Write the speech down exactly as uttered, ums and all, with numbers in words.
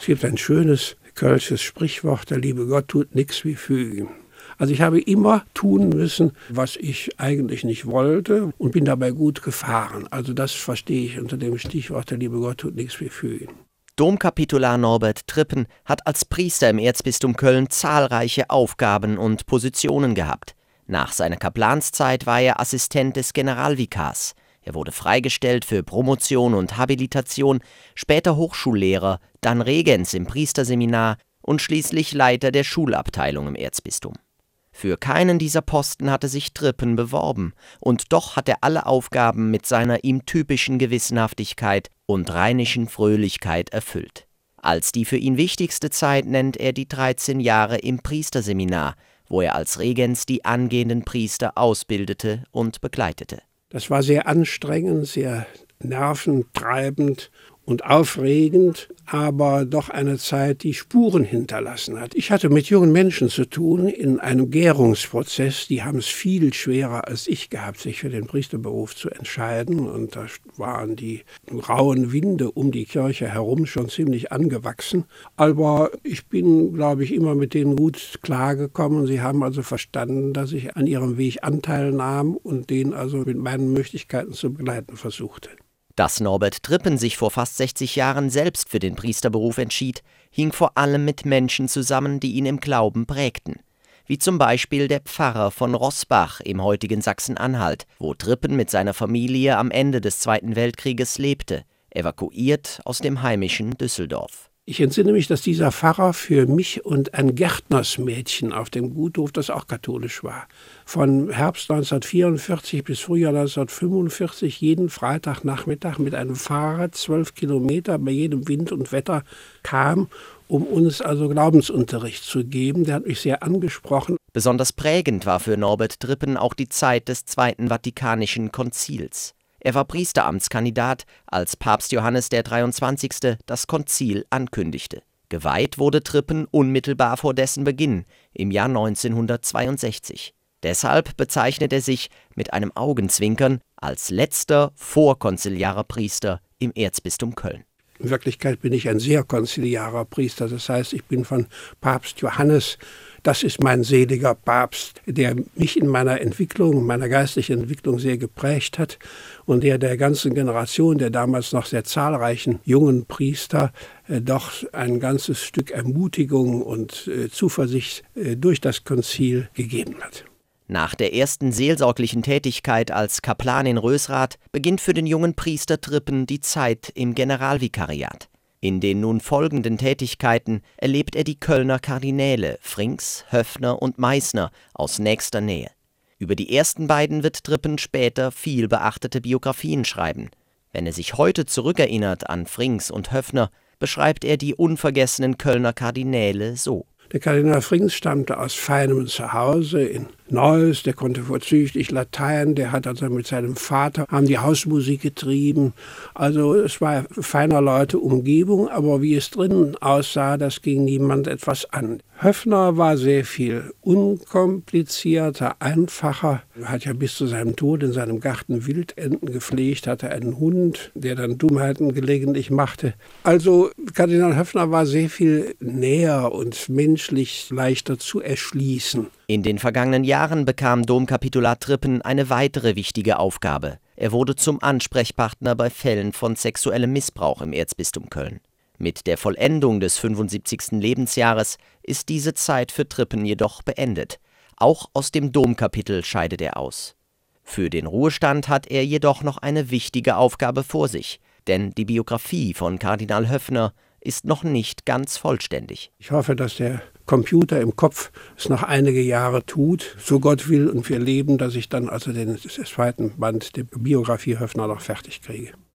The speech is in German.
Es gibt ein schönes kölsches Sprichwort, der liebe Gott tut nichts wie fügen. Also ich habe immer tun müssen, was ich eigentlich nicht wollte und bin dabei gut gefahren. Also das verstehe ich unter dem Stichwort, der liebe Gott tut nichts wie fügen. Domkapitular Norbert Trippen hat als Priester im Erzbistum Köln zahlreiche Aufgaben und Positionen gehabt. Nach seiner Kaplanszeit war er Assistent des Generalvikars. Er wurde freigestellt für Promotion und Habilitation, später Hochschullehrer, dann Regens im Priesterseminar und schließlich Leiter der Schulabteilung im Erzbistum. Für keinen dieser Posten hatte sich Trippen beworben, und doch hat er alle Aufgaben mit seiner ihm typischen Gewissenhaftigkeit und rheinischen Fröhlichkeit erfüllt. Als die für ihn wichtigste Zeit nennt er die dreizehn Jahre im Priesterseminar, wo er als Regens die angehenden Priester ausbildete und begleitete. Das war sehr anstrengend, sehr nerventreibend und aufregend, aber doch eine Zeit, die Spuren hinterlassen hat. Ich hatte mit jungen Menschen zu tun in einem Gärungsprozess. Die haben es viel schwerer als ich gehabt, sich für den Priesterberuf zu entscheiden. Und da waren die rauen Winde um die Kirche herum schon ziemlich angewachsen. Aber ich bin, glaube ich, immer mit denen gut klargekommen. Sie haben also verstanden, dass ich an ihrem Weg Anteil nahm und den also mit meinen Möglichkeiten zu begleiten versuchte. Dass Norbert Trippen sich vor fast sechzig Jahren selbst für den Priesterberuf entschied, hing vor allem mit Menschen zusammen, die ihn im Glauben prägten. Wie zum Beispiel der Pfarrer von Roßbach im heutigen Sachsen-Anhalt, wo Trippen mit seiner Familie am Ende des Zweiten Weltkrieges lebte, evakuiert aus dem heimischen Düsseldorf. Ich entsinne mich, dass dieser Pfarrer für mich und ein Gärtnersmädchen auf dem Guthof, das auch katholisch war, von Herbst neunzehnhundertvierundvierzig bis Frühjahr neunzehnhundertfünfundvierzig jeden Freitagnachmittag mit einem Fahrrad zwölf Kilometer bei jedem Wind und Wetter kam, um uns also Glaubensunterricht zu geben. Der hat mich sehr angesprochen. Besonders prägend war für Norbert Trippen auch die Zeit des Zweiten Vatikanischen Konzils. Er war Priesteramtskandidat, als Papst Johannes der dreiundzwanzigste das Konzil ankündigte. Geweiht wurde Trippen unmittelbar vor dessen Beginn, im Jahr neunzehnhundertzweiundsechzig. Deshalb bezeichnet er sich mit einem Augenzwinkern als letzter vorkonziliarer Priester im Erzbistum Köln. In Wirklichkeit bin ich ein sehr konziliarer Priester, das heißt, ich bin von Papst Johannes. Das ist mein seliger Papst, der mich in meiner Entwicklung, meiner geistlichen Entwicklung sehr geprägt hat und der der ganzen Generation, der damals noch sehr zahlreichen jungen Priester, äh, doch ein ganzes Stück Ermutigung und äh, Zuversicht äh, durch das Konzil gegeben hat. Nach der ersten seelsorglichen Tätigkeit als Kaplan in Rösrath beginnt für den jungen Priester Trippen die Zeit im Generalvikariat. In den nun folgenden Tätigkeiten erlebt er die Kölner Kardinäle Frings, Höffner und Meißner aus nächster Nähe. Über die ersten beiden wird Trippen später viel beachtete Biografien schreiben. Wenn er sich heute zurückerinnert an Frings und Höffner, beschreibt er die unvergessenen Kölner Kardinäle so. Der Kardinal Frings stammte aus feinem Zuhause in Neuss, der konnte vorzüglich Latein, der hat also mit seinem Vater, haben die Hausmusik getrieben. Also es war feiner Leute Umgebung, aber wie es drinnen aussah, das ging niemand etwas an. Höffner war sehr viel unkomplizierter, einfacher. Er hat ja bis zu seinem Tod in seinem Garten Wildenten gepflegt, hatte einen Hund, der dann Dummheiten gelegentlich machte. Also Kardinal Höffner war sehr viel näher und menschlich leichter zu erschließen. In den vergangenen Jahren bekam Domkapitular Trippen eine weitere wichtige Aufgabe. Er wurde zum Ansprechpartner bei Fällen von sexuellem Missbrauch im Erzbistum Köln. Mit der Vollendung des fünfundsiebzigsten Lebensjahres ist diese Zeit für Trippen jedoch beendet. Auch aus dem Domkapitel scheidet er aus. Für den Ruhestand hat er jedoch noch eine wichtige Aufgabe vor sich, denn die Biografie von Kardinal Höffner ist noch nicht ganz vollständig. Ich hoffe, dass der Computer im Kopf es noch einige Jahre tut, so Gott will und wir leben, dass ich dann also den zweiten Band der Biografie Höffner noch fertig kriege.